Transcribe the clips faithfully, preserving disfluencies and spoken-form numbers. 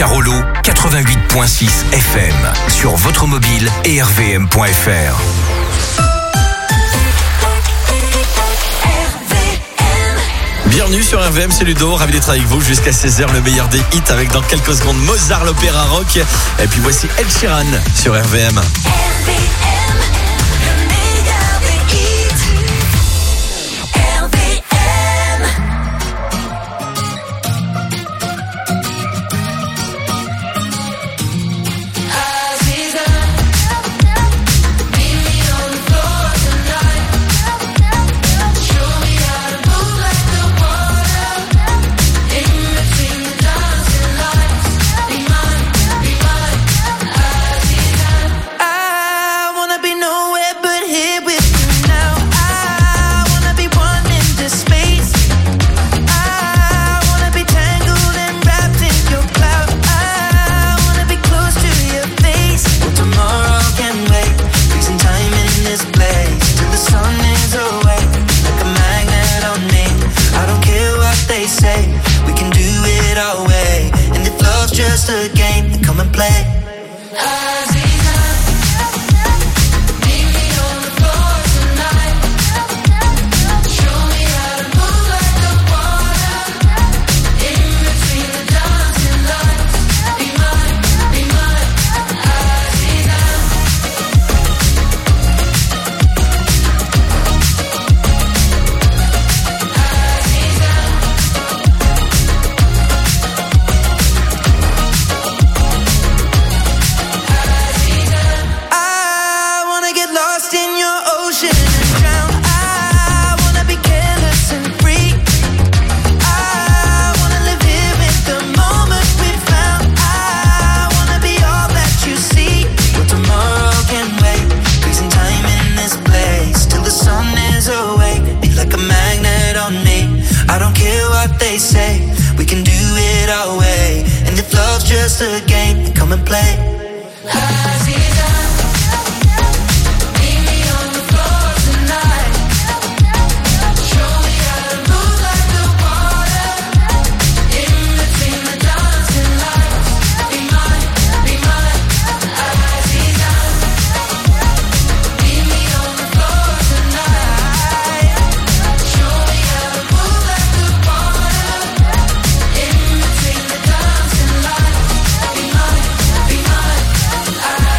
Carolo, quatre-vingt-huit virgule six F M. Sur votre mobile et r v m point f r. Bienvenue sur R V M, c'est Ludo, ravi d'être avec vous jusqu'à seize heures, le meilleur des hits avec dans quelques secondes Mozart, l'opéra rock. Et puis voici Ed Sheeran sur R V M. Just a game, come and play. They say we can do it our way, and if love's just a game, then come and play. I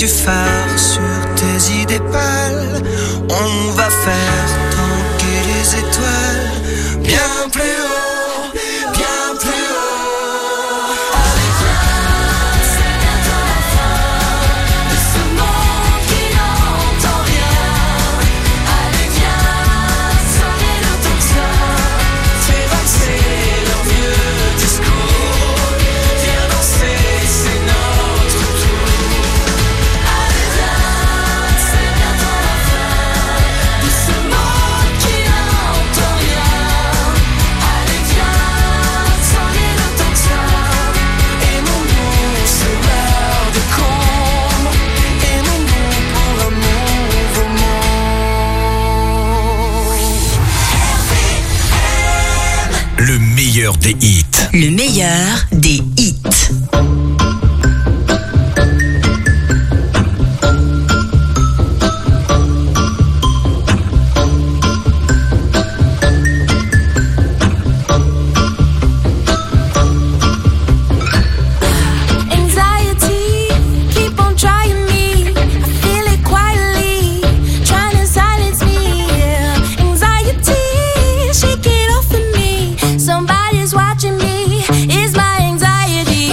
phare sur tes idées pâles. On va faire tanguer les étoiles bien plus haut, bien plus haut. Allez viens, c'est bientôt la fin de ce monde qui n'entend rien. Allez viens, sonner le tocsin, fais valser leur vieux discours. Viens danser, c'est notre tour. Allez viens, c'est bientôt la fin de ce monde qui n'entend rien. Allez viens, sonner le tocsin, aimons-nous sur l'heure de comble, aimons-nous pour un mouvement. Le meilleur des hits. Le meilleur des hits. Anxiety, keep on trying me. I feel it quietly, trying to silence me. Anxiety, shake it off of me. Somebody's watching me. It's my anxiety.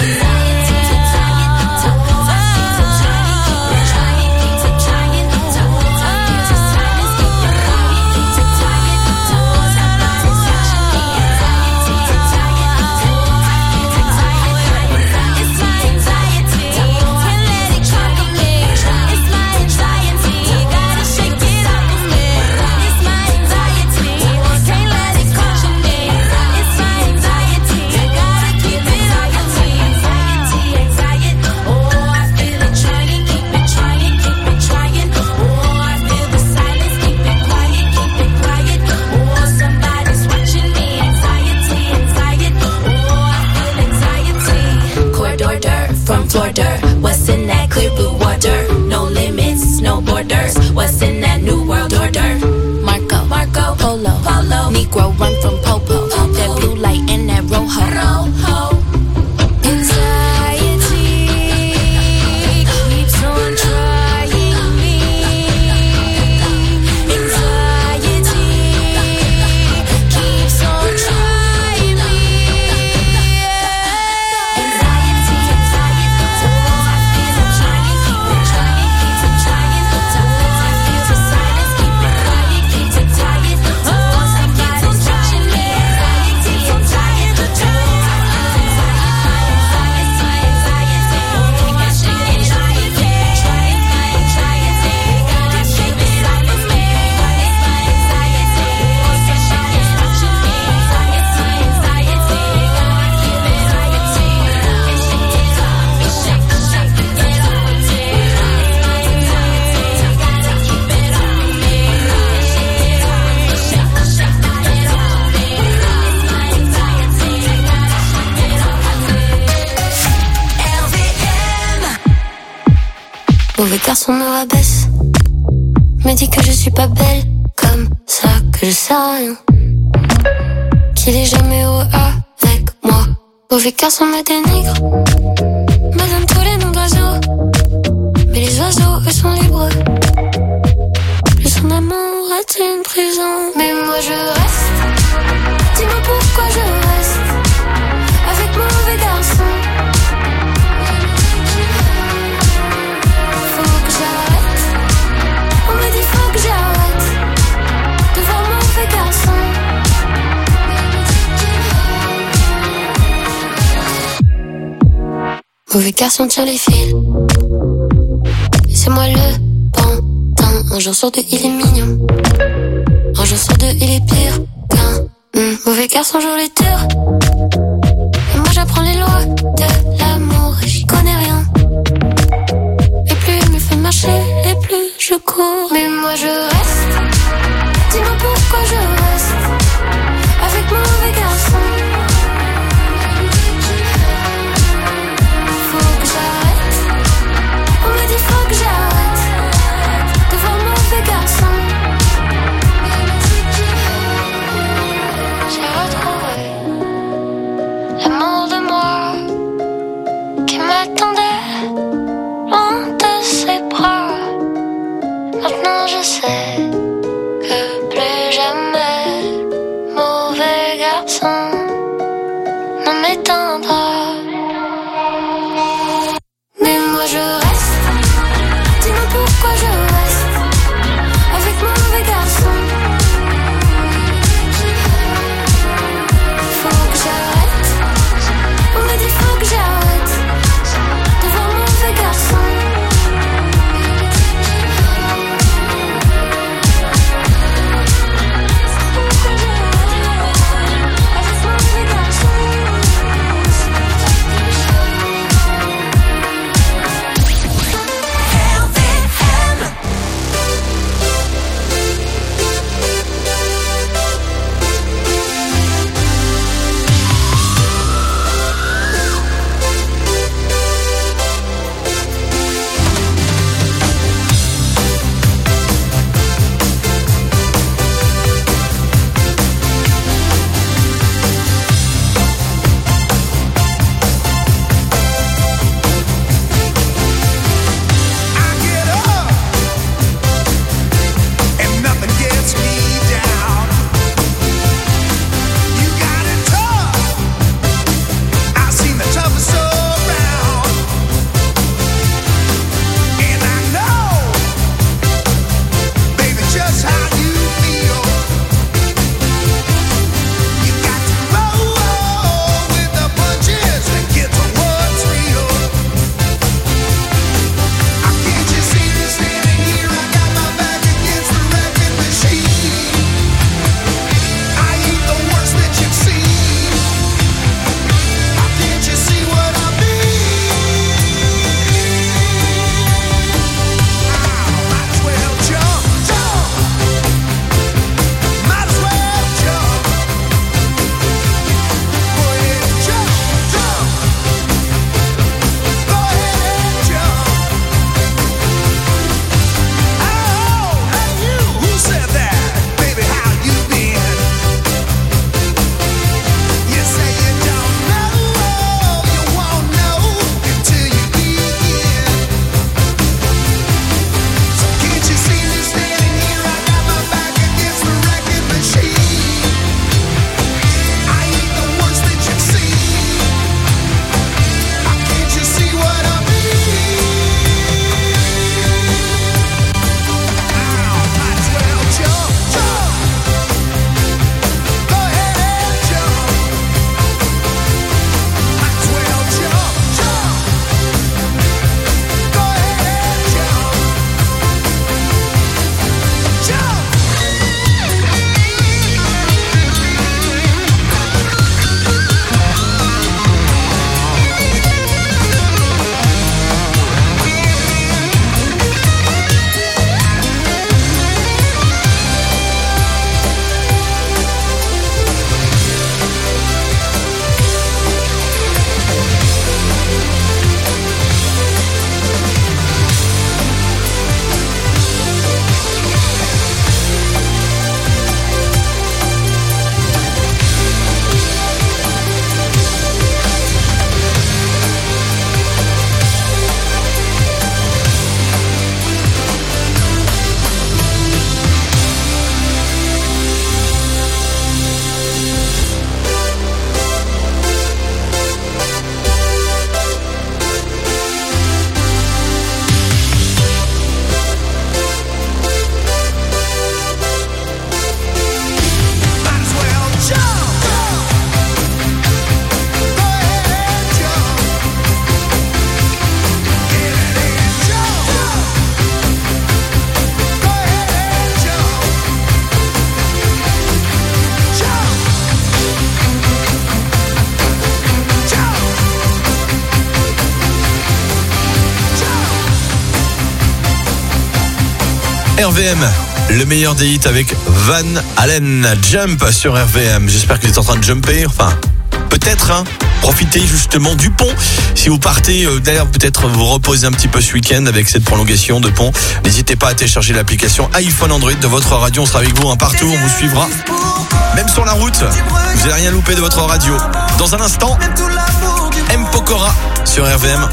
From Florida, what's in that clear blue water? No limits, no borders. What's in that new world order? Marco, Marco, Polo, Polo. Negro run from Popo. Popo. That blue light and that rojo. Rojo. Anxiety keeps on trying me. Anxiety keeps on trying me. Anxiety, anxiety, oh, I feel it trying, keep it trying, keep it trying. Oh, I feel the silence, keep it quiet, keep it tired. Oh, somebody's watching me. Anxiety, anxiety, oh, anxiety, anxiety, oh, I shake it off of me. Try it, anxiety, gotta shake it off of me. It's my anxiety, oh, somebody's watching me. It's my anxiety, gotta keep it anxiety. And shake it off, and shake, shake it off of me. It's my anxiety, gotta keep it off of me. And shake it off, and shake, shake it off of me. It's my anxiety, gotta shake it off of me. L V M. Mauvais garçon me rabaisse, me dit que je suis pas belle, comme ça que je sais rien, qu'il est jamais heureux avec moi. Mauvais garçon me dénigre, me donne tous les noms d'oiseaux, mais les oiseaux eux sont libres. Plus son amour est une prison, mais moi je reste. Dis-moi pourquoi je reste avec mon mauvais garçon. Faut que j'arrête. On me dit faut que j'arrête de voir mon mauvais garçon. Mauvais garçon tire les fils, et c'est moi le pantin. Un jour sur deux il est mignon, un jour sur deux il est pire qu'un mmh. Mauvais garçon joue les tours, et moi j'apprends les lois de l'amour et j'y connais rien. Et plus il me fait marcher, et plus je cours. Mais moi je reste. Dis-moi pourquoi je reste avec mon mauvais garçon. Faut que j'arrête. On me dit faut que j'arrête de voir mon mauvais garçon. J'ai retrouvé l'amour de moi qui m'attendait loin de ses bras. R V M, le meilleur des hits avec Van Halen, Jump sur R V M. J'espère que vous êtes en train de jumper, enfin peut-être, hein. Profitez justement du pont. Si vous partez, euh, d'ailleurs peut-être vous reposer un petit peu ce week-end avec cette prolongation de pont. N'hésitez pas à télécharger l'application iPhone Android de votre radio. On sera avec vous hein, partout, on vous suivra. Même sur la route, vous n'allez rien louper de votre radio. Dans un instant, M. Pokora sur R V M.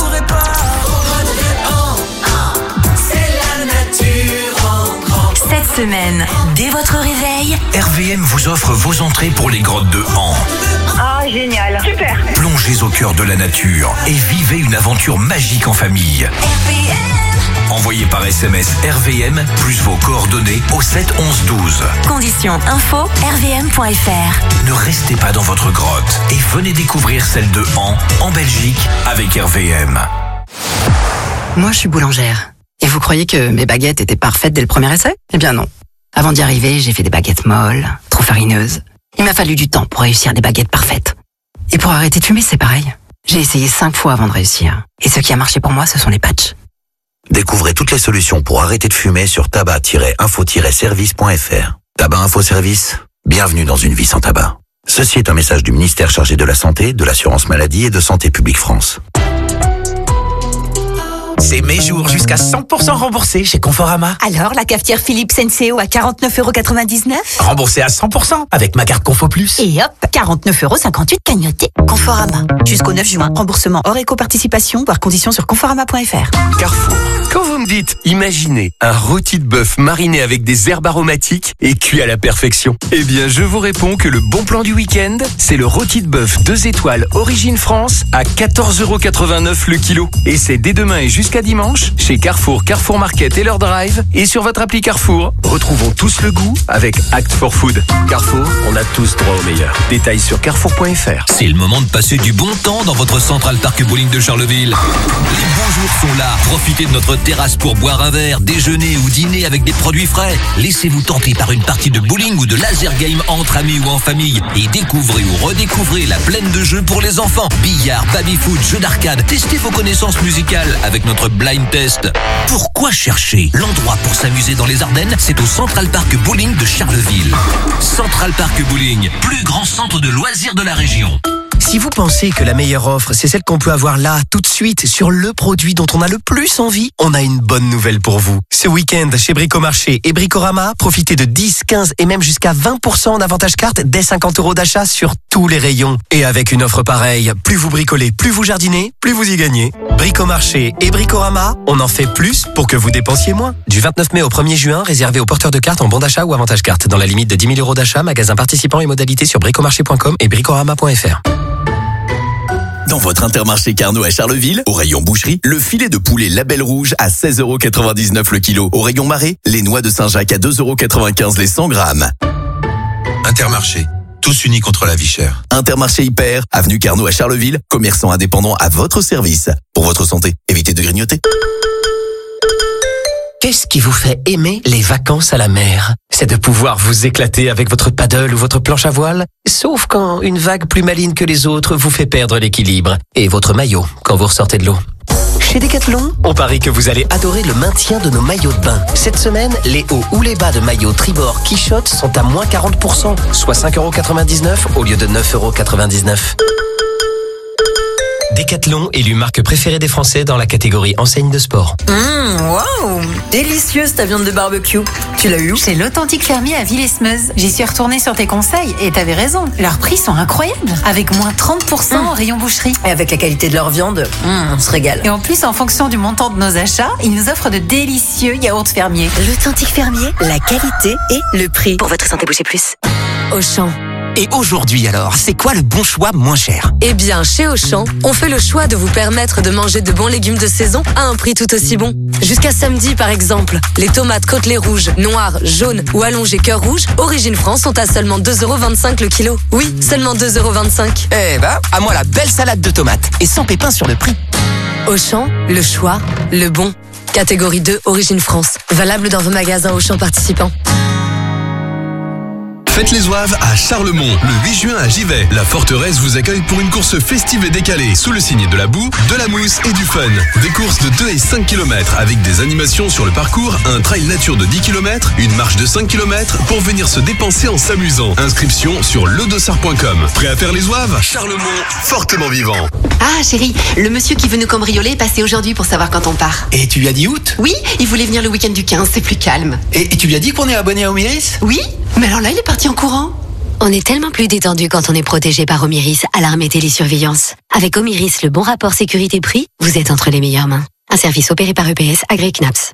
Cette semaine, dès votre réveil, R V M vous offre vos entrées pour les grottes de Han. Ah, génial. Super. Plongez au cœur de la nature et vivez une aventure magique en famille. R V M. Envoyez par S M S R V M plus vos coordonnées au sept onze douze. Conditions info r v m point f r. Ne restez pas dans votre grotte et venez découvrir celle de Han en Belgique avec R V M. Moi, je suis boulangère. Et vous croyez que mes baguettes étaient parfaites dès le premier essai ? Eh bien non. Avant d'y arriver, j'ai fait des baguettes molles, trop farineuses. Il m'a fallu du temps pour réussir des baguettes parfaites. Et pour arrêter de fumer, c'est pareil. J'ai essayé cinq fois avant de réussir. Et ce qui a marché pour moi, ce sont les patchs. Découvrez toutes les solutions pour arrêter de fumer sur tabac tiret info tiret service point f r. Tabac Info Service, bienvenue dans une vie sans tabac. Ceci est un message du ministère chargé de la Santé, de l'Assurance Maladie et de Santé Publique France. C'est mes jours jusqu'à cent pour cent remboursés chez Conforama. Alors, la cafetière Philips N C O à quarante-neuf euros quatre-vingt-dix-neuf ? Remboursé à cent pour cent avec ma carte Confo Plus. Et hop, quarante-neuf euros cinquante-huit cagnoté. Conforama. Jusqu'au neuf juin. Remboursement hors éco-participation, voire conditions sur conforama point f r. Carrefour. Quand vous me dites, imaginez un rôti de bœuf mariné avec des herbes aromatiques et cuit à la perfection. Eh bien, je vous réponds que le bon plan du week-end, c'est le rôti de bœuf deux étoiles Origine France à quatorze euros quatre-vingt-neuf le kilo. Et c'est dès demain et jusqu'à dimanche chez Carrefour, Carrefour Market et leur drive et sur votre appli Carrefour. Retrouvons tous le goût avec Act for Food. Carrefour, on a tous droit au meilleur. Détails sur carrefour point f r. C'est le moment de passer du bon temps dans votre Central Park Bowling de Charleville. Les bons jours sont là. Profitez de notre terrasse pour boire un verre, déjeuner ou dîner avec des produits frais. Laissez-vous tenter par une partie de bowling ou de laser game entre amis ou en famille et découvrez ou redécouvrez la plaine de jeux pour les enfants. Billard, baby-foot, jeux d'arcade. Testez vos connaissances musicales avec notre blind test. Pourquoi chercher ? L'endroit pour s'amuser dans les Ardennes, c'est au Central Park Bowling de Charleville. Central Park Bowling, plus grand centre de loisirs de la région. Si vous pensez que la meilleure offre, c'est celle qu'on peut avoir là, tout de suite, sur le produit dont on a le plus envie, on a une bonne nouvelle pour vous. Ce week-end, chez Bricomarché et Bricorama, profitez de dix, quinze et même jusqu'à vingt pour cent en avantage carte dès cinquante euros d'achat sur tous les rayons. Et avec une offre pareille, plus vous bricolez, plus vous jardinez, plus vous y gagnez. Bricomarché et Bricorama, on en fait plus pour que vous dépensiez moins. Du vingt-neuf mai au premier juin, réservé aux porteurs de cartes en bon d'achat ou avantage carte. Dans la limite de dix mille euros d'achat, magasin participant et modalités sur bricomarché point com et bricorama point f r. Dans votre Intermarché Carnot à Charleville, au rayon boucherie, le filet de poulet Label Rouge à seize euros quatre-vingt-dix-neuf le kilo. Au rayon Marais, les noix de Saint-Jacques à deux euros quatre-vingt-quinze les cent grammes. Intermarché, tous unis contre la vie chère. Intermarché Hyper, avenue Carnot à Charleville, commerçant indépendant à votre service. Pour votre santé, évitez de grignoter. Qu'est-ce qui vous fait aimer les vacances à la mer ? C'est de pouvoir vous éclater avec votre paddle ou votre planche à voile, sauf quand une vague plus maligne que les autres vous fait perdre l'équilibre, et votre maillot quand vous ressortez de l'eau. Chez Decathlon, on parie que vous allez adorer le maintien de nos maillots de bain. Cette semaine, les hauts ou les bas de maillot Tribord Quichotte sont à moins quarante pour cent, soit cinq euros quatre-vingt-dix-neuf au lieu de neuf euros quatre-vingt-dix-neuf. Decathlon, élu marque préférée des Français dans la catégorie enseigne de sport. Mmh, waouh, délicieuse ta viande de barbecue. Tu l'as eu où ? Chez l'Authentique Fermier à Villesmeuse. J'y suis retournée sur tes conseils et t'avais raison. Leurs prix sont incroyables. Avec moins trente pour cent mmh. en rayon boucherie. Et avec la qualité de leur viande, mmh, on se régale. Et en plus, en fonction du montant de nos achats, ils nous offrent de délicieux yaourts fermiers. L'Authentique Fermier, la qualité et le prix. Pour votre santé, bougez plus. Auchan. Et aujourd'hui alors, c'est quoi le bon choix moins cher ? Eh bien, chez Auchan, on fait le choix de vous permettre de manger de bons légumes de saison à un prix tout aussi bon. Jusqu'à samedi, par exemple, les tomates côtelées rouges, noires, jaunes ou allongées cœur rouge, Origine France, sont à seulement deux euros vingt-cinq le kilo. Oui, seulement deux euros vingt-cinq. Eh ben, à moi la belle salade de tomates et sans pépins sur le prix. Auchan, le choix, le bon. Catégorie deux, Origine France. Valable dans vos magasins Auchan participants. Faites les Oaves à Charlemont, le huit juin à Givet. La forteresse vous accueille pour une course festive et décalée, sous le signe de la boue, de la mousse et du fun. Des courses de deux et cinq kilomètres avec des animations sur le parcours, un trail nature de dix kilomètres, une marche de cinq kilomètres pour venir se dépenser en s'amusant. Inscription sur ledossard point com. Prêt à faire les Oaves? Charlemont, fortement vivant. Ah chérie, le monsieur qui veut nous cambrioler est passé aujourd'hui pour savoir quand on part. Et tu lui as dit août? Oui, il voulait venir le week-end du quinze, c'est plus calme. Et, et tu lui as dit qu'on est abonné à Omiris? Oui, mais alors là il est parti en courant. On est tellement plus détendu quand on est protégé par Omiris, alarme et télésurveillance. Avec Omiris, le bon rapport sécurité-prix, vous êtes entre les meilleures mains. Un service opéré par E P S, agréé C N A P S.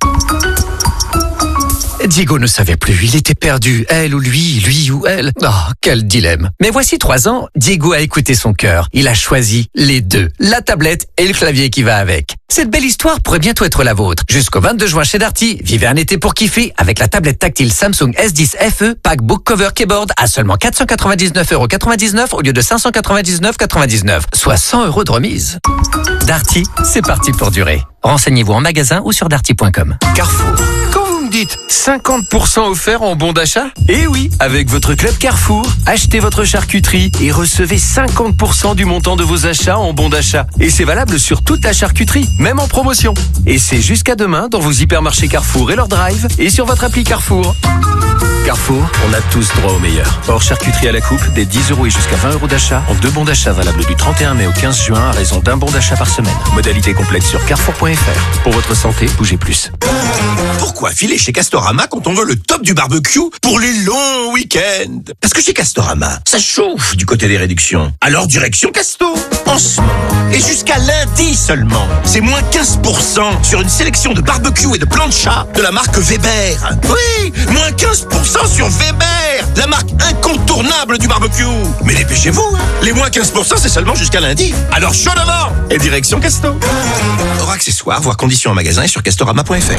Diego ne savait plus, il était perdu, elle ou lui, lui ou elle. Oh, quel dilemme. Mais voici trois ans, Diego a écouté son cœur. Il a choisi les deux, la tablette et le clavier qui va avec. Cette belle histoire pourrait bientôt être la vôtre. Jusqu'au vingt-deux juin chez Darty, vivez un été pour kiffer avec la tablette tactile Samsung S dix F E, pack book cover keyboard à seulement quatre cent quatre-vingt-dix-neuf euros quatre-vingt-dix-neuf au lieu de cinq cent quatre-vingt-dix-neuf euros quatre-vingt-dix-neuf, soit cent euros de remise. Darty, c'est parti pour durer. Renseignez-vous en magasin ou sur darty point com. Carrefour. Quand vous me dites cinquante pour cent offert en bon d'achat? Eh oui, avec votre club Carrefour, achetez votre charcuterie et recevez cinquante pour cent du montant de vos achats en bon d'achat. Et c'est valable sur toute la charcuterie, même en promotion. Et c'est jusqu'à demain dans vos hypermarchés Carrefour et leur drive et sur votre appli Carrefour. Carrefour, on a tous droit au meilleur. Hors charcuterie à la coupe, des dix euros et jusqu'à vingt euros d'achat en deux bons d'achat valables du trente et un mai au quinze juin à raison d'un bon d'achat par semaine. Modalité complète sur carrefour point f r. Pour votre santé, bougez plus. Pourquoi filer chez Castorama quand on veut le top du barbecue pour les longs week-ends? Parce que chez Castorama, ça chauffe du côté des réductions. Alors direction Casto. En ce moment, et jusqu'à lundi seulement, c'est moins quinze pour cent sur une sélection de barbecue et de plancha de la marque Weber. Oui, moins quinze pour cent sur Weber, la marque incontournable du barbecue. Mais dépêchez-vous, hein. Les moins quinze pour cent c'est seulement jusqu'à lundi. Alors chaud devant et direction Casto. Hors accessoires, voir conditions en magasin et sur castorama point f r.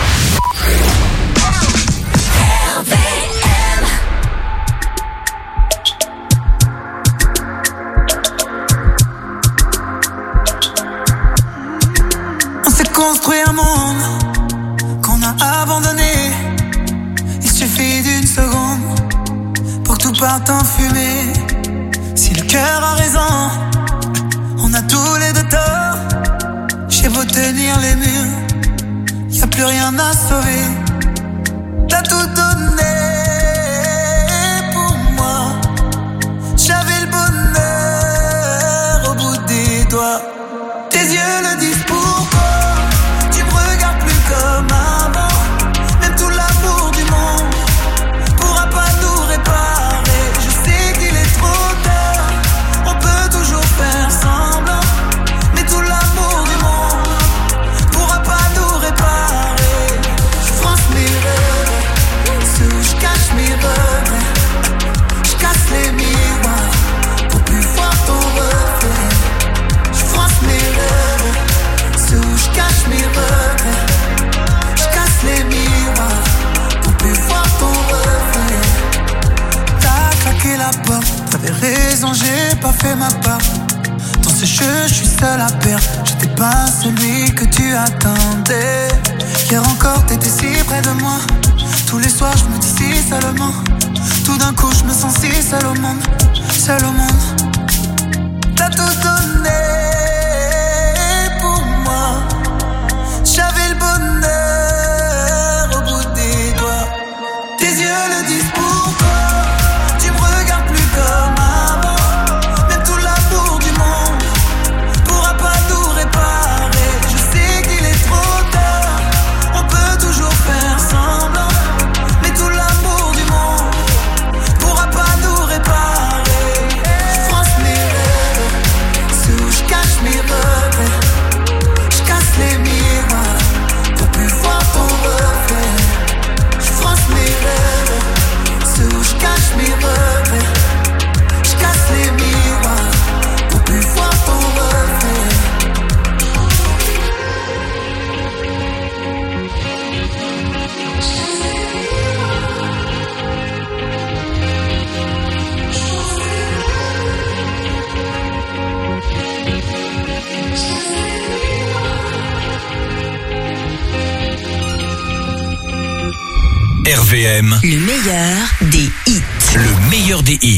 On s'est construit un monde qu'on a abandonné. Il suffit d'une seconde pour que tout parte en fumée. Si le cœur a raison, on a tous les deux tort. J'ai beau tenir les murs, y'a plus rien à sauver. T'as tout donné pour moi. J'avais le bonheur au bout des doigts. Tes yeux le disent pourquoi. Tu me regardes plus comme avant. Même tout l'amour du monde pourra pas nous réparer. Je sais qu'il est trop tard. On peut toujours faire semblant. Mais tout l'amour du monde pourra pas nous réparer. Je fronce mes rêves, ceux où je cache mes regrets. Je casse les miroirs pour plus voir ton reflet. Je fronce mes rêves, ceux où je cache mes regrets. Je casse les miroirs pour plus voir ton reflet. T'as claqué la porte, t'avais raison, j'ai pas fait ma part. Dans ce jeu, je suis seul à perdre. J'étais pas celui que tu attendais. Hier encore, t'étais si près de moi. Tous les soirs, je me dis si seulement. Tout d'un coup, je me sens si seul au monde. Seul au monde. T'as tout donné pour moi. J'avais le bonheur au bout des doigts. Tes yeux le disent pourquoi. Tu me regardes plus comme avant. Même tout l'amour du monde pourra pas nous réparer. Je sais qu'il est trop tard. On peut toujours faire semblant. Mais tout l'amour du monde pourra pas nous réparer. Je fronce mes rêves, ceux où je cache mes regrets. Je casse les miroirs pour plus voir ton reflet. Je fronce mes rêves, ceux où je cache mes regrets. Je casse les miroirs pour plus voir ton reflet. R V M. Le meilleur des hits. le meilleur des hits.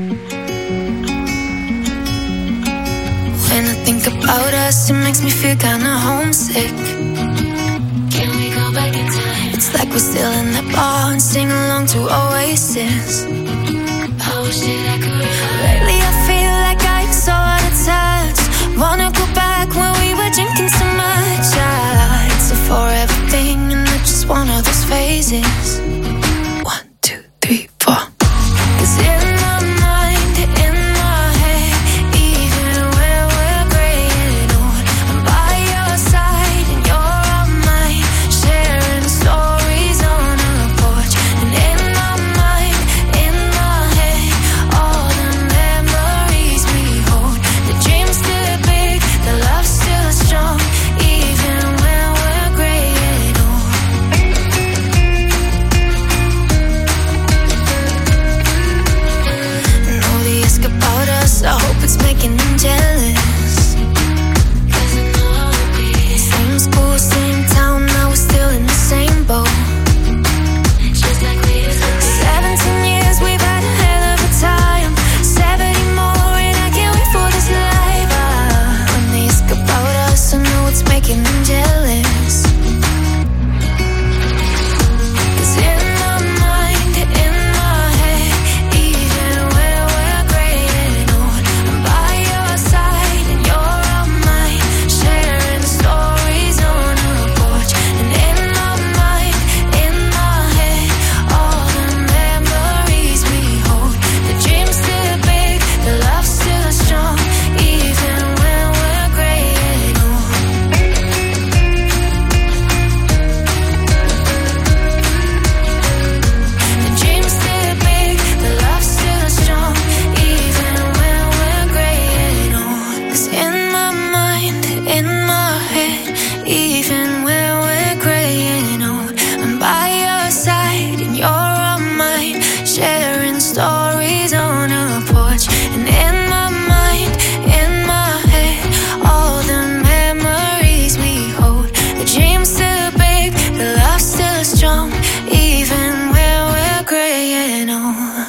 When I think about us, it makes me feel kinda homesick. Can we go back in time? It's like we're still in that bar and sing along to Oasis. I wish that I could. Lately I feel like I'm so out of touch. Wanna go back when we were drinking so much. Ah, it's a forever thing and it's just one of those phases. One, two, three, four. 'Cause in my mind, in my head, even when we're graying old, I'm by your side and you're on mine, sharing stories on a porch. And in my mind, in my head, all the memories we hold. The dream's still big, the love's still strong, even when we're graying old. And all the ask about us, I hope it's making them jealous. 'Cause I know how it be. Same school, same town, now we're still in the same boat. Just like we used to be. Seventeen years, we've had a hell of a time. Seventy more, and I can't wait for this life. Ah, when they ask about us, I know it's making them jealous. 'Cause in my mind, in my head, even when we're graying old, I'm by your side and you're on mine, sharing stories on a porch. And in my mind, in my head, all the memories we hold. The dream's still big, the love's still strong, even when we're graying old. The dream's still big, the love's still strong, even when we're graying old. 'Cause in my mind, in my head, even when we're graying old, I'm by your side and you're on mine, sharing stories on a porch. And in my mind, in my head, all the memories we hold. The dream's still big, the love's still strong, even when we're graying old.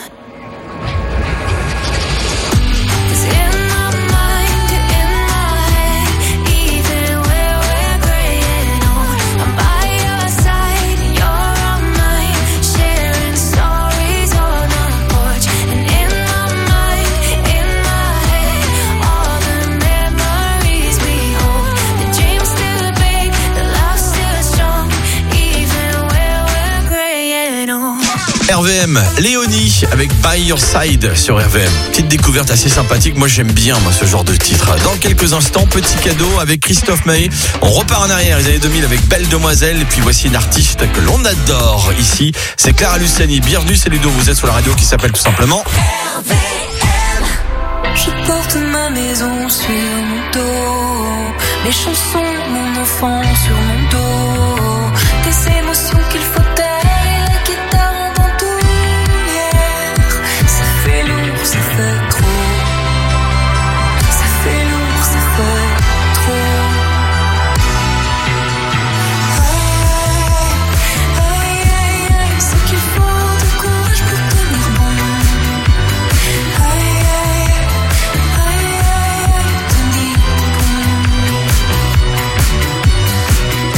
'Cause in my mind, in my head, even when we're graying old, I'm by your side and you're on mine, sharing stories on a porch. And in my mind, in my head, all the memories we hold. The dream's still big, the love's still strong, even when we're graying old. R V M, Léonie avec By Your Side sur R V M. Petite découverte assez sympathique, moi j'aime bien moi ce genre de titre. Dans quelques instants, petit cadeau avec Christophe Maé. On repart en arrière les années deux mille avec Belle Demoiselle. Et puis voici une artiste que l'on adore ici, c'est Clara Luciani. Bienvenue, c'est Ludo, vous êtes sur la radio qui s'appelle tout simplement Je porte ma maison sur mon dos, mes chansons, mon enfant sur mon dos, des émotions qu'il faut taire et la guitare en bandoulière. Ça fait lourd, ça fait trop. Ça fait lourd, ça fait trop. Aïe, aïe, aïe, c'est qu'il faut du courage pour tenir bon. Aïe, aïe, aïe, aïe, tenir bon.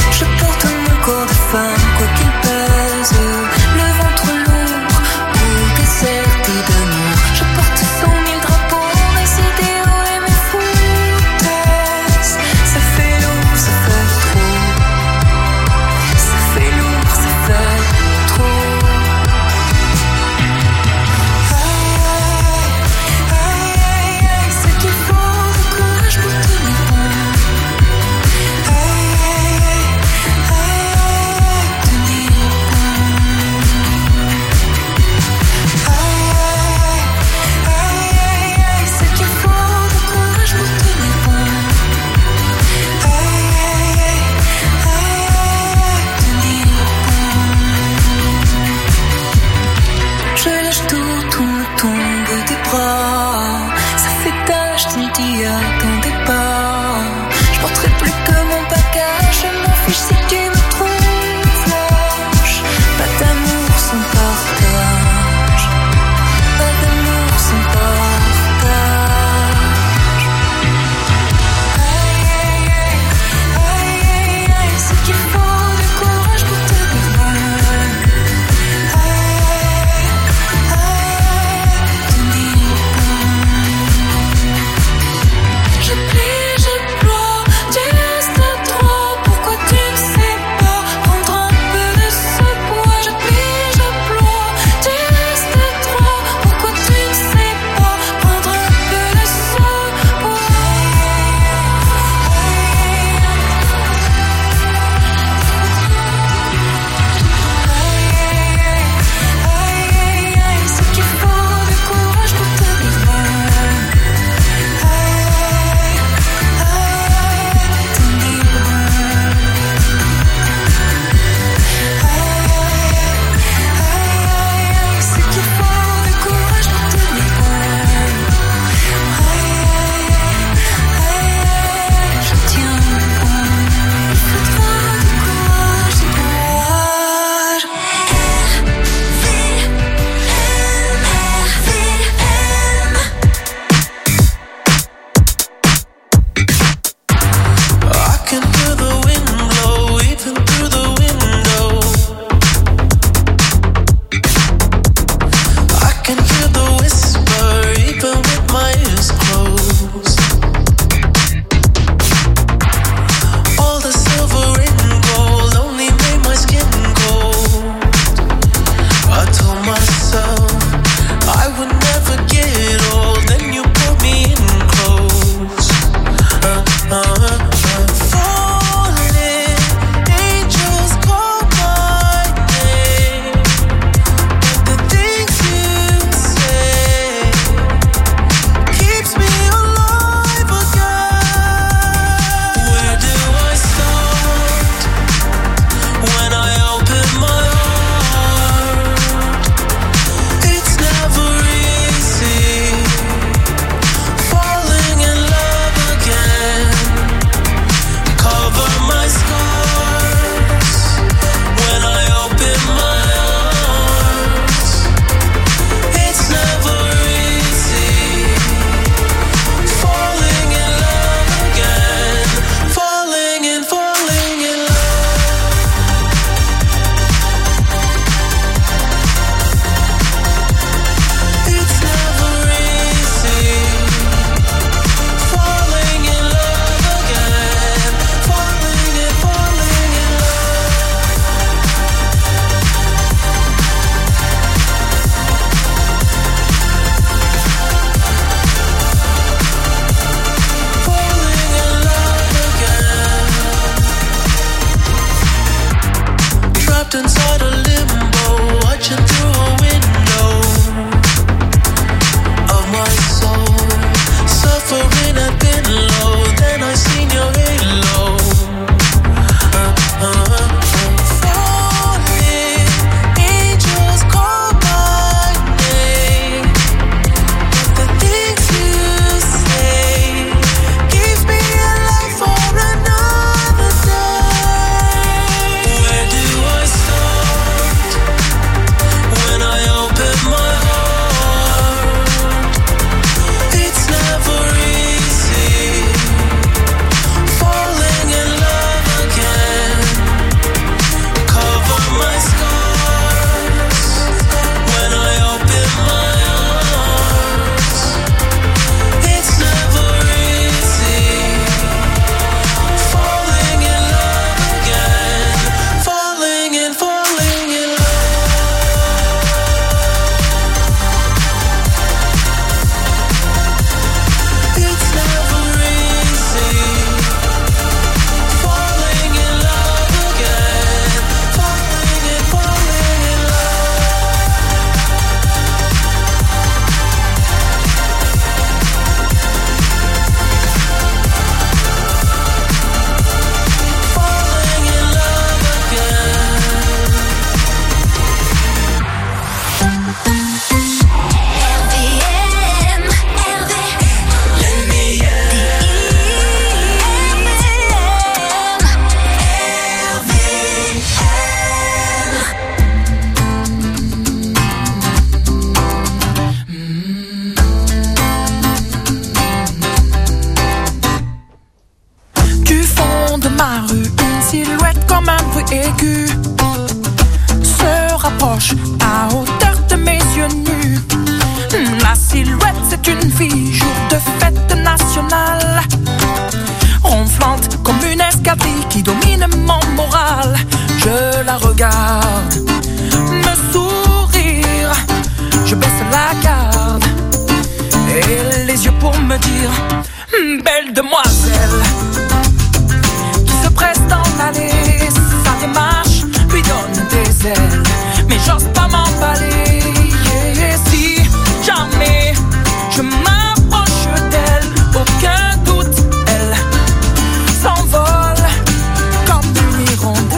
ma rue, une silhouette comme un bruit aigu se rapproche à hauteur de mes yeux nus. La silhouette, c'est une fille, jour de fête nationale, ronflante comme une escadrille qui domine mon moral. Je la regarde me sourire, je baisse la garde et les yeux pour me dire: belle demoiselle, qui se presse dans l'allée, sa démarche lui donne des ailes, mais j'ose pas m'emballer. Et si jamais je m'approche d'elle, aucun doute, elle s'envole comme une hirondelle.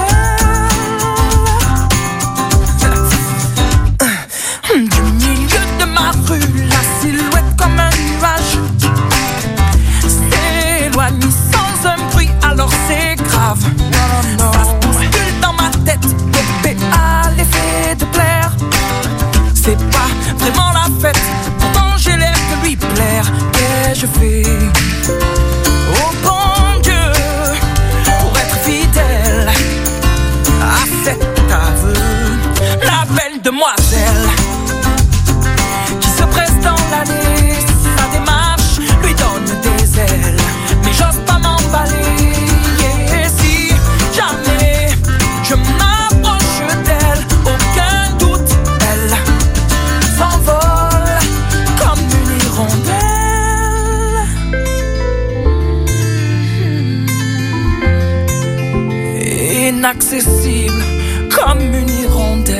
Du milieu de ma rue, la silhouette comme un nuage s'éloigne sans un bruit, alors c'est grave. Ça se bouscule dans ma tête, dopé à l'effet de plaire. C'est pas vraiment la fête, pourtant j'ai l'air de lui plaire. Qu'ai-je fait, oh bon Dieu, pour être fidèle à cet aveu? La belle demoiselle qui se presse dans l'allée, sa démarche lui donne des ailes, mais j'ose pas m'emballer. Et si jamais je m'approche d'elle, aucun doute, elle s'envole comme une hirondelle. Inaccessible comme une hirondelle.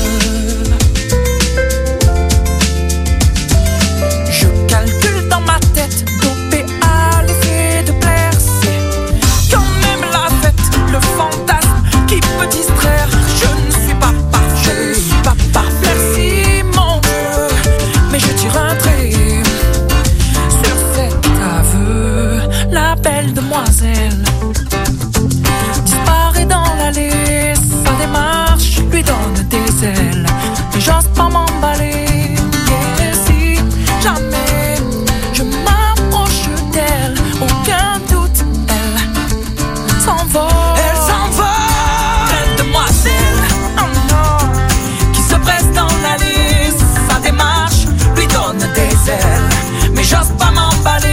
Je calcule dans ma tête, dopé à l'effet de plaire. C'est quand même la fête, le fantasme qui peut distraire. Je ne suis pas parfait, je ne suis pas parfait. Merci mon Dieu, mais je tire un trait sur cet aveu. La belle demoiselle disparaît dans l'allée, sa démarche lui donne des ailes, mais j'ose pas m'emballer. Et si jamais je m'approche d'elle, aucun doute, elle s'envole. Elle s'envole, belle demoiselle, oh non, qui se presse dans l'allée, sa démarche lui donne des ailes, mais j'ose pas m'emballer.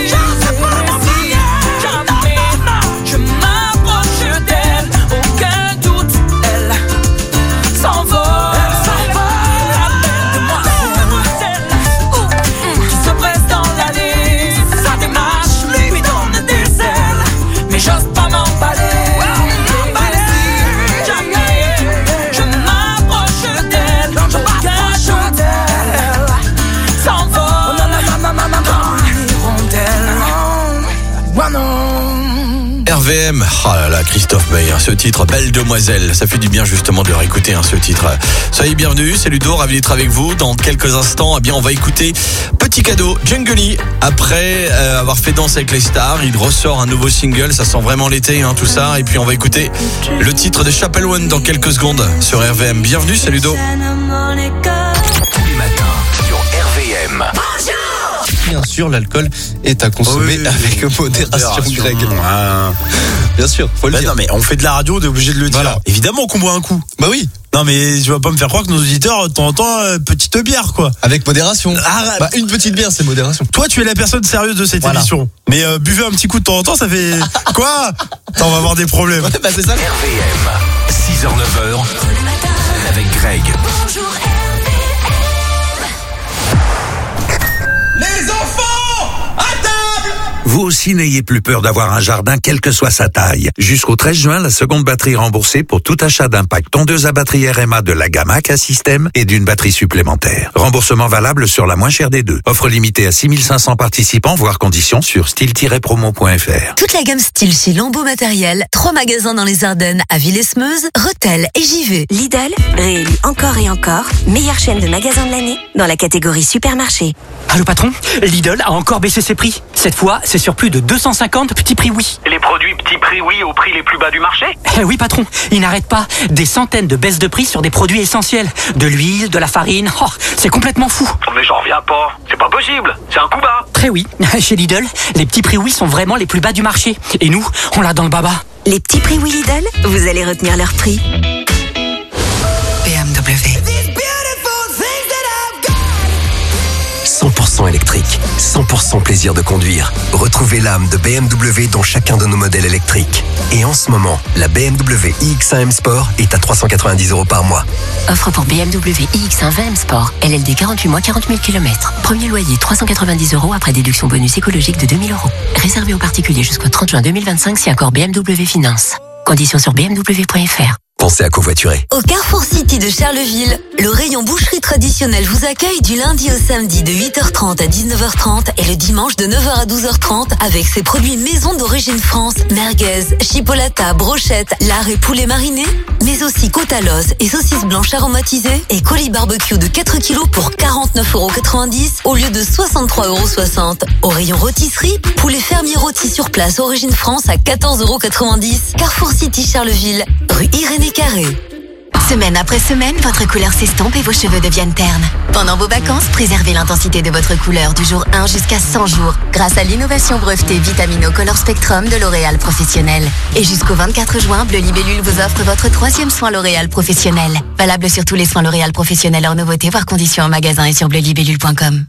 R V M, oh là là, Christophe Maé, ce titre, Belle Demoiselle, ça fait du bien justement de réécouter hein, ce titre. Soyez bienvenus, c'est Ludo, ravi d'être avec vous. Dans quelques instants, eh bien, on va écouter Petit Cadeau, Jungly. Après euh, avoir fait Danse avec les stars, il ressort un nouveau single, ça sent vraiment l'été, hein, tout ça. Et puis on va écouter le titre de Chapel One dans quelques secondes sur R V M. Bienvenue, c'est Ludo. Tous les matins sur R V M. Bien sûr, l'alcool est à consommer oui, avec modération, Greg. Ah. Bien sûr, faut le bah dire. Non, mais on fait de la radio, on est obligé de le dire. Voilà. Évidemment qu'on boit un coup. Bah oui. Non, mais tu vas pas me faire croire que nos auditeurs, de temps en temps, euh, petite bière, quoi. Avec modération. Arrête. Bah, une petite bière, c'est modération. Toi, tu es la personne sérieuse de cette Voilà. émission. Mais euh, buvez un petit coup de temps en temps, ça fait quoi? Attends, on va avoir des problèmes. Ouais, bah c'est ça. R V M, six heures neuf heures, avec Greg. Bonjour R V M. Les enfants, à table! Vous aussi n'ayez plus peur d'avoir un jardin, quelle que soit sa taille. Jusqu'au treize juin, la seconde batterie remboursée pour tout achat d'un pack tondeuse à batterie R M A de la gamme A C A System et d'une batterie supplémentaire. Remboursement valable sur la moins chère des deux. Offre limitée à six mille cinq cents participants, voire conditions sur style tiret promo point f r. Toute la gamme style chez Lambeau Matériel, trois magasins dans les Ardennes, à Villesmeuse, Rethel et Givet. Lidl, réélu encore et encore, meilleure chaîne de magasins de l'année dans la catégorie supermarché. Allô patron, Lidl a encore baissé ses prix. Cette fois, c'est sur plus de deux cent cinquante petits prix oui. Les produits petits prix oui au prix les plus bas du marché? Eh oui patron, il n'arrête pas. Des centaines de baisses de prix sur des produits essentiels. De l'huile, de la farine, oh, c'est complètement fou. Mais j'en reviens pas, c'est pas possible, c'est un coup bas. Très oui, chez Lidl, les petits prix oui sont vraiment les plus bas du marché. Et nous, on l'a dans le baba. Les petits prix oui Lidl, vous allez retenir leur prix. B M W. cent pour cent électrique, cent pour cent plaisir de conduire. Retrouvez l'âme de B M W dans chacun de nos modèles électriques. Et en ce moment, la B M W i X un M Sport est à trois cent quatre-vingt-dix euros par mois. Offre pour B M W i X un vingt M Sport. L L D quarante-huit mois, quarante mille kilomètres. Premier loyer trois cent quatre-vingt-dix euros après déduction bonus écologique de deux mille euros. Réservé aux particuliers jusqu'au trente juin deux mille vingt-cinq si accord B M W Finance. Conditions sur b m w point f r. Pensez à covoiturer. Au Carrefour City de Charleville, le rayon boucherie traditionnelle vous accueille du lundi au samedi de huit heures trente à dix-neuf heures trente et le dimanche de neuf heures à douze heures trente avec ses produits maison d'origine France, merguez, chipolata, brochette, lard et poulet mariné, mais aussi côte à l'os et saucisses blanches aromatisées et colis barbecue de quatre kilos pour quarante-neuf euros quatre-vingt-dix au lieu de soixante-trois euros soixante. Au rayon rôtisserie, poulet fermier rôti sur place origine France à quatorze euros quatre-vingt-dix. Carrefour City Charleville, rue Irénée Carré. Semaine après semaine, votre couleur s'estompe et vos cheveux deviennent ternes. Pendant vos vacances, préservez l'intensité de votre couleur du jour un jusqu'à cent jours grâce à l'innovation brevetée Vitamino Color Spectrum de L'Oréal Professionnel. Et jusqu'au vingt-quatre juin, Bleu Libellule vous offre votre troisième soin L'Oréal Professionnel. Valable sur tous les soins L'Oréal Professionnel hors nouveauté, voire conditions en magasin et sur bleu libellule point com.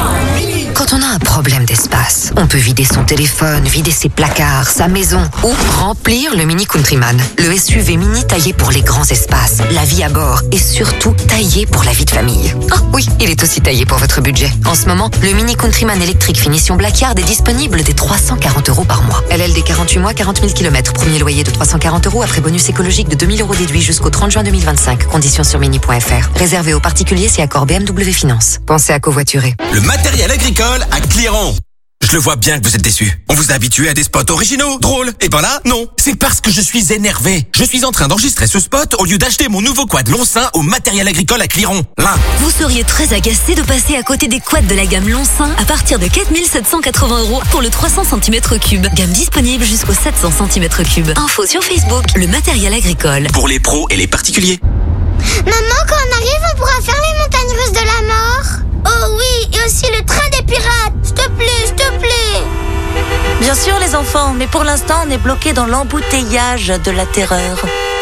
Quand on a un problème d'espace, on peut vider son téléphone, vider ses placards, sa maison ou remplir le Mini Countryman. Le S U V mini taillé pour les grands espaces, la vie à bord et surtout taillé pour la vie de famille. Ah oui, il est aussi taillé pour votre budget. En ce moment, le Mini Countryman électrique finition Blackyard est disponible dès trois cent quarante euros par mois. L L D quarante-huit mois, quarante mille kilomètres. Premier loyer de trois cent quarante euros après bonus écologique de deux mille euros déduit jusqu'au trente juin deux mille vingt-cinq. Conditions sur mini point f r. Réservé aux particuliers si accord B M W Finance. Pensez à covoiturer. Le matériel agricole à Cléron. Je le vois bien que vous êtes déçus. On vous a habitué à des spots originaux, drôles. Et ben là, non. C'est parce que je suis énervé. Je suis en train d'enregistrer ce spot au lieu d'acheter mon nouveau quad Lonsin au matériel agricole à Cléron. Là. Vous seriez très agacé de passer à côté des quads de la gamme Lonsin à partir de quatre mille sept cent quatre-vingts euros pour le trois cents centimètres cubes. Gamme disponible jusqu'au sept cents centimètres cubes. Info sur Facebook, le matériel agricole. Pour les pros et les particuliers. Maman, quand on arrive, on pourra faire les montagnes russes de la mort. Oh oui, et aussi le train des pirates. S'il te plaît, s'il te plaît. Bien sûr les enfants, mais pour l'instant on est bloqué dans l'embouteillage de la terreur.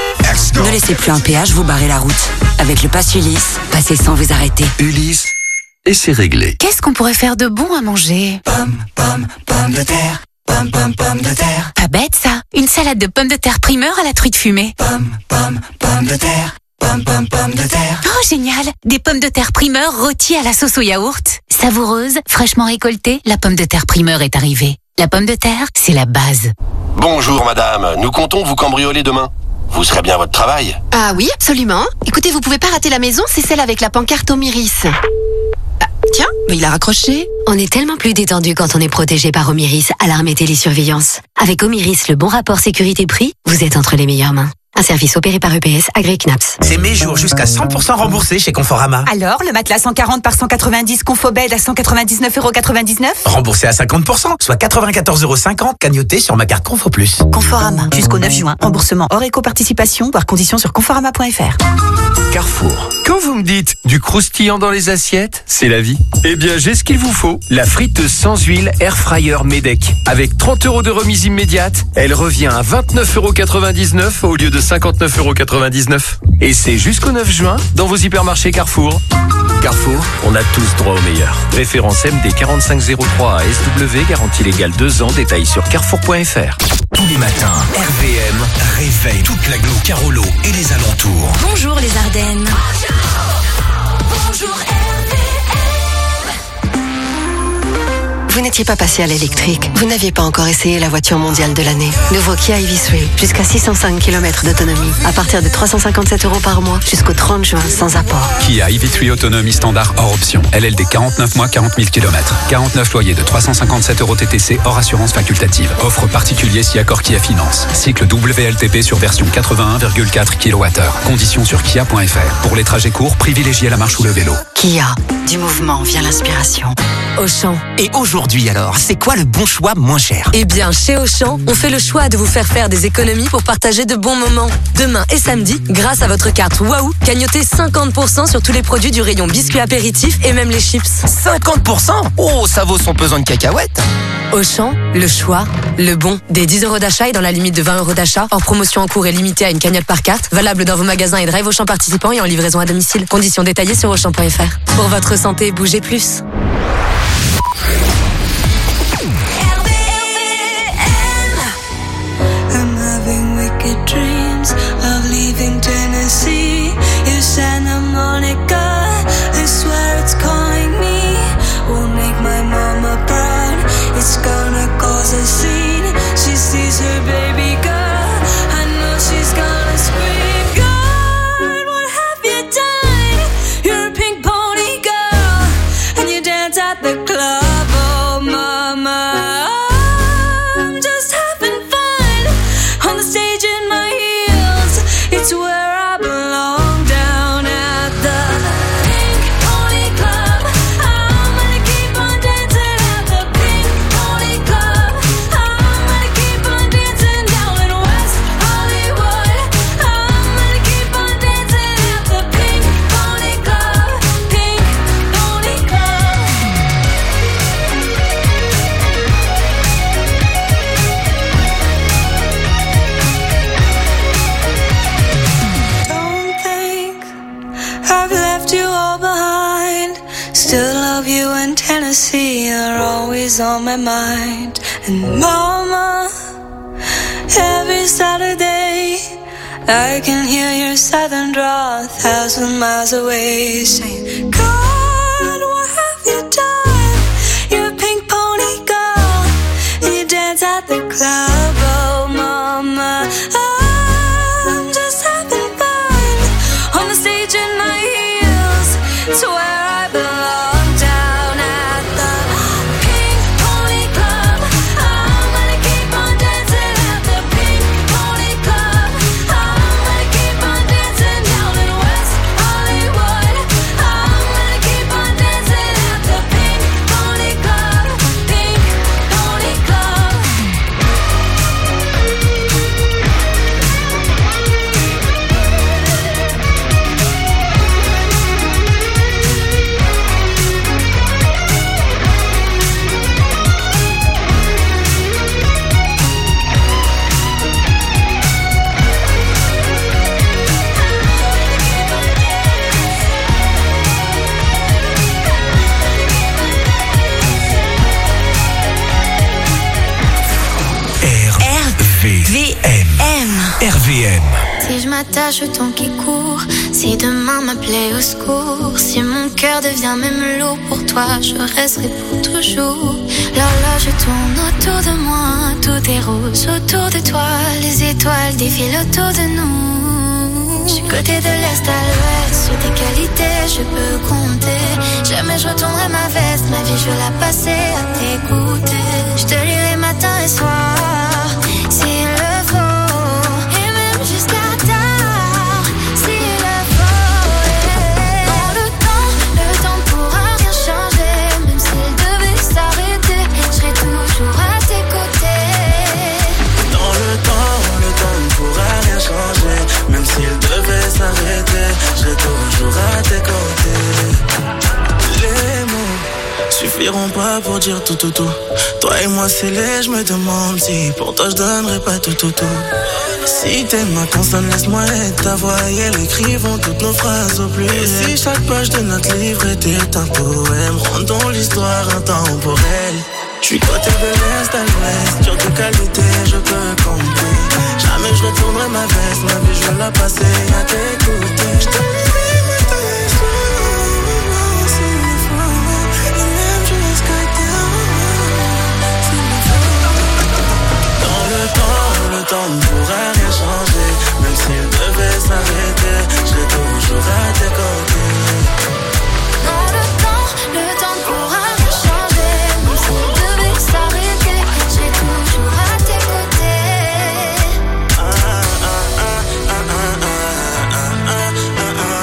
Ne laissez plus un péage vous barrer la route. Avec le pass Ulysse, passez sans vous arrêter. Ulysse, et c'est réglé. Qu'est-ce qu'on pourrait faire de bon à manger? Pomme, pomme, pomme de terre. Pomme, pomme, pomme de terre. Pas bête ça. Une salade de pommes de terre primeur à la truite fumée. Pomme, pomme, pomme de terre. Pomme, pomme, pomme de terre. Oh, génial! Des pommes de terre primeur rôties à la sauce au yaourt. Savoureuse, fraîchement récoltée, la pomme de terre primeur est arrivée. La pomme de terre, c'est la base. Bonjour madame, nous comptons vous cambrioler demain. Vous serez bien à votre travail? Ah oui, absolument. Écoutez, vous pouvez pas rater la maison, c'est celle avec la pancarte Omiris. Ah, tiens, mais il a raccroché. On est tellement plus détendu quand on est protégé par Omiris, alarme et télésurveillance. Avec Omiris, le bon rapport sécurité-prix, vous êtes entre les meilleures mains. Un service opéré par E P S, agréé C N A P S. C'est mes jours jusqu'à cent pour cent remboursés chez Conforama. Alors, le matelas cent quarante par cent quatre-vingt-dix Confobed à cent quatre-vingt-dix-neuf euros quatre-vingt-dix-neuf? Remboursé à cinquante pour cent, soit quatre-vingt-quatorze euros cinquante cagnoté sur ma carte Confo Plus. Conforama, jusqu'au neuf juin. Remboursement hors éco-participation, voire conditions sur conforama point f r. Carrefour. Quand vous me dites du croustillant dans les assiettes, c'est la vie. Eh bien, j'ai ce qu'il vous faut. La friteuse sans huile Air Fryer Medec. Avec trente euros de remise immédiate, elle revient à vingt-neuf euros quatre-vingt-dix-neuf au lieu de cinquante-neuf euros quatre-vingt-dix-neuf. Et c'est jusqu'au neuf juin dans vos hypermarchés Carrefour. Carrefour, on a tous droit au meilleur. Référence M D quarante-cinq zéro trois à S W, garantie légale deux ans, détail sur carrefour point f r. Tous les matins, R V M réveille toute l'agglo Carolo et les alentours. Bonjour les Ardennes. Bonjour R V M. Vous n'étiez pas passé à l'électrique. Vous n'aviez pas encore essayé la voiture mondiale de l'année. Nouveau Kia E V trois, jusqu'à six cent cinq kilomètres d'autonomie. À partir de trois cent cinquante-sept euros par mois, jusqu'au trente juin, sans apport. Kia E V trois autonomie standard hors option. L L D quarante-neuf mois, quarante mille kilomètres. quarante-neuf loyers de trois cent cinquante-sept euros T T C hors assurance facultative. Offre particulier si accord Kia Finance. Cycle W L T P sur version quatre-vingt-un virgule quatre kilowattheures. Conditions sur kia point f r. Pour les trajets courts, privilégiez la marche ou le vélo. Kia, du mouvement vient l'inspiration. Auchan. Et aujourd'hui alors, c'est quoi le bon choix moins cher? Eh bien, chez Auchan, on fait le choix de vous faire faire des économies pour partager de bons moments. Demain et samedi, grâce à votre carte Waouh, gagnotez cinquante pour cent sur tous les produits du rayon biscuits apéritifs et même les chips. cinquante pour cent? Oh, ça vaut son pesant de cacahuètes. Auchan, le choix, le bon. Des dix euros d'achat et dans la limite de vingt euros d'achat. Hors promotion en cours et limitée à une cagnotte par carte. Valable dans vos magasins et drive Auchan participants et en livraison à domicile. Conditions détaillées sur auchan point f r. Pour votre santé, bougez plus. I'm having wicked dreams of leaving Tennessee. You Santa Monica, I swear it's calling me. Will make my mama proud. It's gonna cause a scene. She sees her baby girl. I know she's gonna scream. God, what have you done? You're a pink pony girl, and you dance at the club. Oh, mama, I'm just having fun on the stage in my heels. It's where I belong, down at the Pink Pony Club. I'm gonna keep on dancing at the Pink Pony Club. I'm gonna keep on dancing down in West Hollywood. I'm gonna keep on dancing at the Pink Pony Club. Pink Pony Club. Don't think I've left you all behind. Still love you in Tennessee. You're always on my mind. And mama, every Saturday I can hear your southern drawl a thousand miles away, saying, God, what have you done? You're a pink pony girl, and you dance at the club. Oh, mama, I'm just having fun on the stage in my heels. It's where I belong, down at the Pink Pony Club. I'm gonna keep on dancing at the Pink Pony Club. I'm gonna keep on dancing down in West Hollywood. I'm gonna keep on dancing at the Pink Pony Club. Pink Pony Club. V M. R V M. Si je m'attache au temps qui court, si demain m'appelait au secours, si mon cœur devient même lourd pour toi, je resterai pour toujours. L'horloge tourne autour de moi, tout est rose autour de toi, les étoiles défilent autour de nous. Je suis côté de l'est à l'ouest, sur tes qualités je peux compter. Jamais je retournerai ma veste, ma vie je veux la passer à t'écouter. Je te lirai matin et soir, s'il le faut, et même jusqu'à tard, s'il le faut. Dans le temps, le temps pourra rien changer, même s'il devait s'arrêter, je serai toujours à tes côtés. Dans le temps, le temps ne pourra rien changer. Même s'il devait s'arrêter, je serai toujours à tes côtés. Les mots suffiront pas pour dire tout tout tout. Toi et moi c'est laid, je me demande si pour toi je donnerais pas tout tout tout. Si t'es ma consonne, laisse-moi être ta voix et elle écrivons toutes nos phrases au pluriel. Et si chaque page de notre livre était un poème, rendons l'histoire intemporelle. J'suis côté de l'est à l'ouest, sur tes qualités je peux compter. Jamais je retournerai ma veste, ma vie je veux la passer à t'écouter. J'te lirai matin et soir, s'il le faut, et même jusqu'à tard, s'il le faut. Dans le temps, le temps ne pourra rien changer. Même s'il devait s'arrêter, je serai toujours à tes côtés. Dans le temps, le temps ne pourra rien changer. Même s'il devait s'arrêter, je serai toujours à tes côtés. Ah, ah, ah, ah, ah, ah, ah, ah, ah.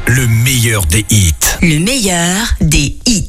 le meilleur des hits. Le meilleur des hits.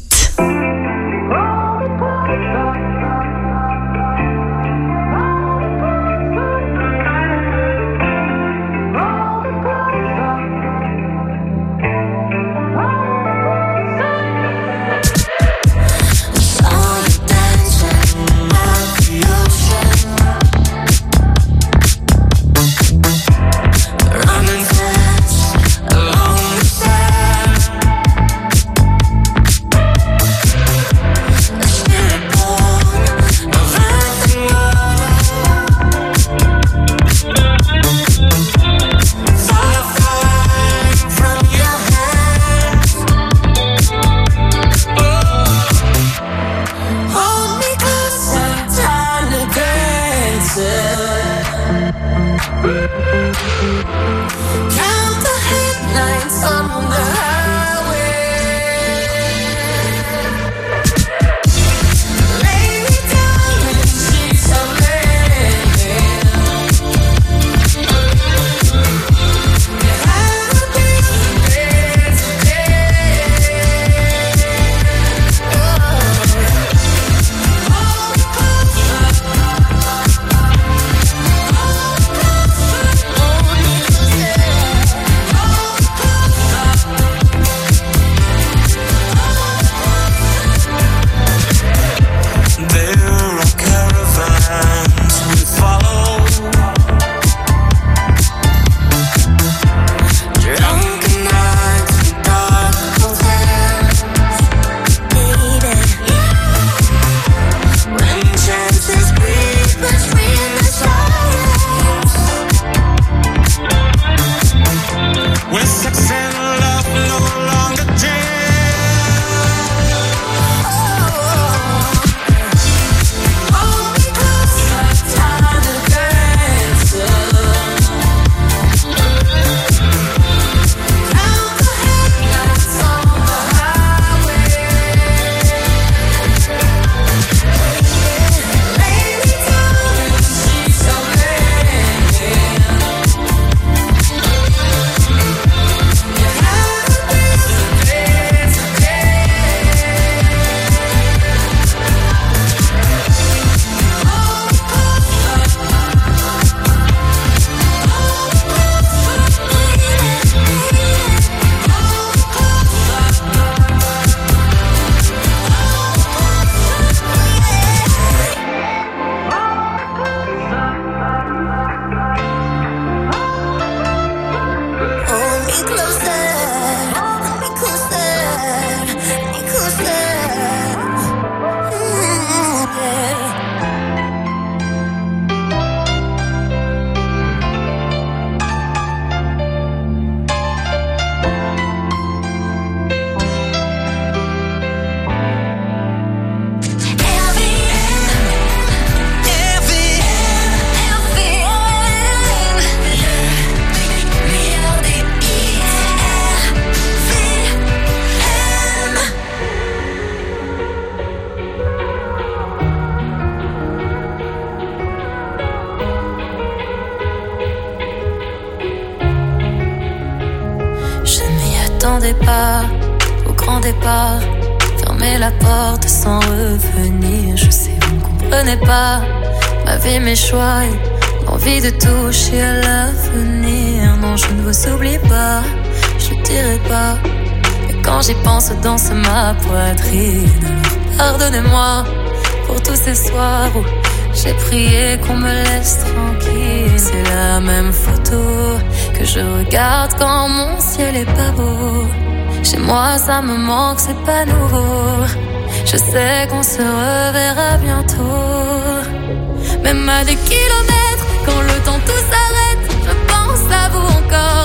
Pas au grand départ, fermer la porte sans revenir. Je sais, vous ne comprenez pas ma vie, mes choix et l'envie de toucher à l'avenir. Non, je ne vous oublie pas, je dirai pas. Mais quand j'y pense, danse ma poitrine. Alors pardonnez-moi pour tous ces soirs où j'ai prié qu'on me laisse tranquille. C'est la même photo que je regarde quand mon ciel est pas beau. Chez moi ça me manque, c'est pas nouveau. Je sais qu'on se reverra bientôt. Même à des kilomètres, quand le temps tout s'arrête, je pense à vous encore.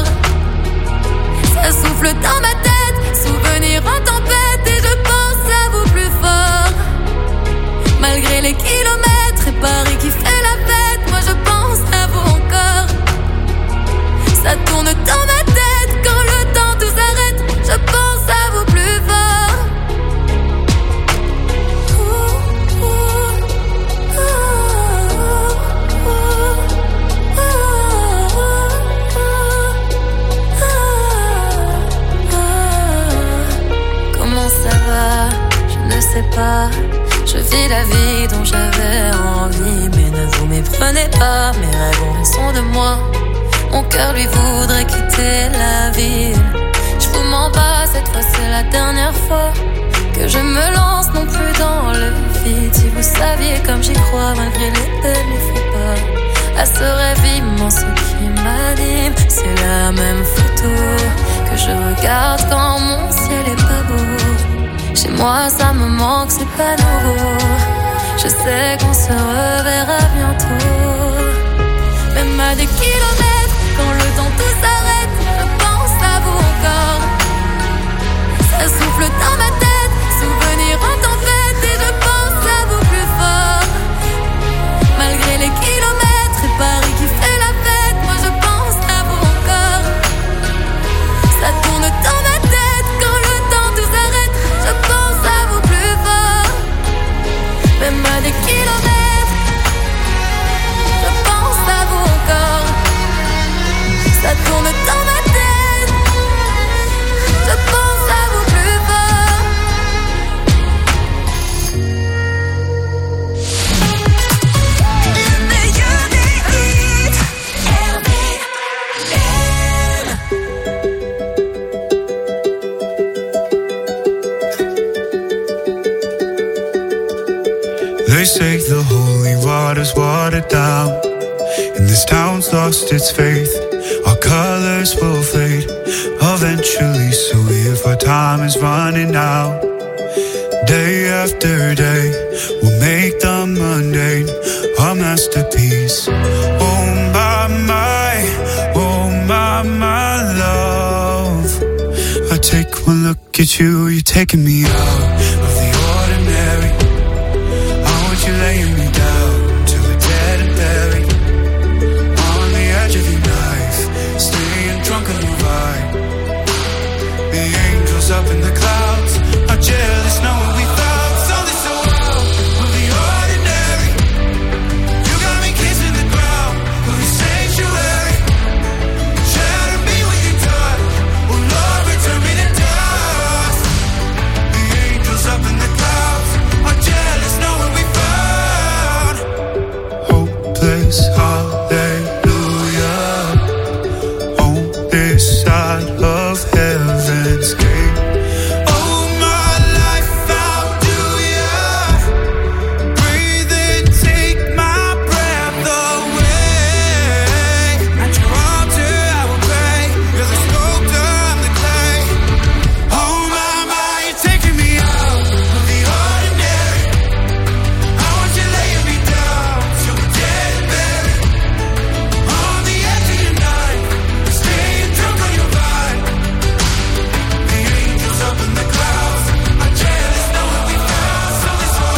Ça souffle dans ma tête, souvenir en tempête, et je pense à vous plus fort. Malgré les kilomètres et Paris qui fait la fête, moi je pense à vous encore. Ça tourne dans ma tête, quand le temps tout s'arrête, je pense à vous plus fort. Ouh, ouh, ouh, ouh. pas, mes rêves ont raison de moi. Mon cœur lui voudrait quitter la ville. Je vous mens pas, cette fois c'est la dernière fois que je me lance non plus dans le vide. Si vous saviez comme j'y crois malgré les peines, il faut pas. À ce rêve immense qui m'anime, c'est la même photo que je regarde quand mon ciel est pas beau. Chez moi ça me manque, c'est pas nouveau. Je sais qu'on se reverra bientôt. Même à des kilomètres, quand le temps tout s'arrête, je pense à vous encore. Ça souffle dans ma tête, souvenir en tempête, et je pense à vous plus fort. Malgré les kilomètres et Paris qui fait la fête, moi je pense à vous encore. Ça tourne dans ma tête, quand le temps tout s'arrête, je pense à vous plus fort. Même à des kilomètres, je pense à vous encore. Ça tourne dans ma tête, je pense à vous plus fort. Le meilleur des hits, R V M. They say the holy water's watered down, and this town's lost its faith. Our colors will fade eventually, so if our time is running out, day after day, we'll make the mundane a masterpiece. Oh my, my, oh my, my love, I take one look at you, you're taking me out of the ordinary. I want you laying me down till we're dead and buried on the edge of your knife, staying drunk on your vibe. The angels up in the clouds are jealous knowing we found something so wild of the ordinary. You got me kissing the ground of your sanctuary. Shatter me with your touch, oh Lord, return me to dust. The angels up in the clouds are jealous knowing we found hopeless hallelujah on this side of heaven's gate. Oh my life, how do ya breathe and take my breath away? At your altar I will pray, you're the sculptor, I'm the clay. Oh my, my, you're taking me out of the ordinary. I want you laying me down till we're dead and buried on the edge of your knife, staying drunk on your vibe. The angels up in the clouds are jealous knowing we found something so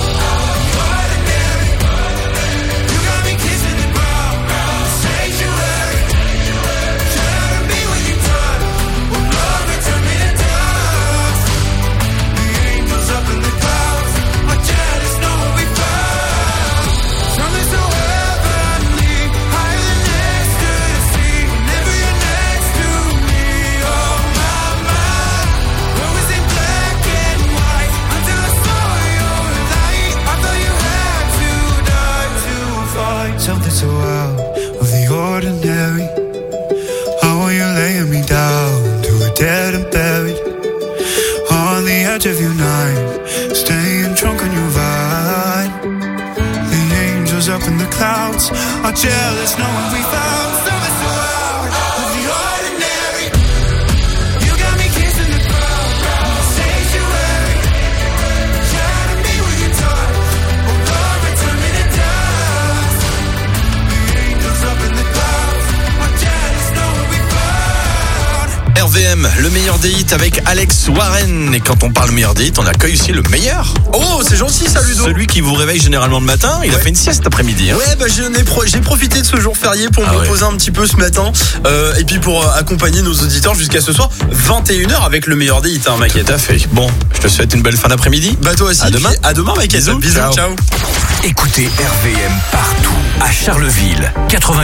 ordinary. You got me kissing the ground, sanctuary. Shatter me with your touch, oh Lord, return me to dust. The angels up in the clouds are jealous knowing we found something so heavenly, higher than ecstasy. Whenever you're next to me, oh my, my. What was in black and white until I saw your light? I thought you had to die to find something so out of the ordinary. How are you laying me down to a dead and buried on the edge of your night, staying drunk on your vine. The angels up in the clouds are jealous knowing we found something so out of the ordinary. You got me kissing the ground, sanctuary. Shatter me with your touch, oh Lord, return me to dust. The angels up in the clouds are jealous knowing we found. R V M, le meilleur des hits avec Alex Warren. Et quand on parle meilleur des hits, on accueille aussi le meilleur. Oh, c'est gentil ça, Ludo. Celui qui vous réveille généralement le matin. Il Ouais. a fait une sieste cet après-midi. Hein. Ouais, bah j'ai, pro- j'ai profité de ce jour férié pour Ah me ouais. reposer un petit peu ce matin euh, et puis pour euh, accompagner nos auditeurs jusqu'à ce soir vingt et une heures avec le meilleur des hits, hein, Maquette. Tout à fait. Bon, je te souhaite une belle fin d'après-midi. Bah toi aussi. À demain. Puis À demain, Maquette. Bisous. Bisous, Ciao. ciao. Écoutez R V M partout, à Charleville, quatre-vingt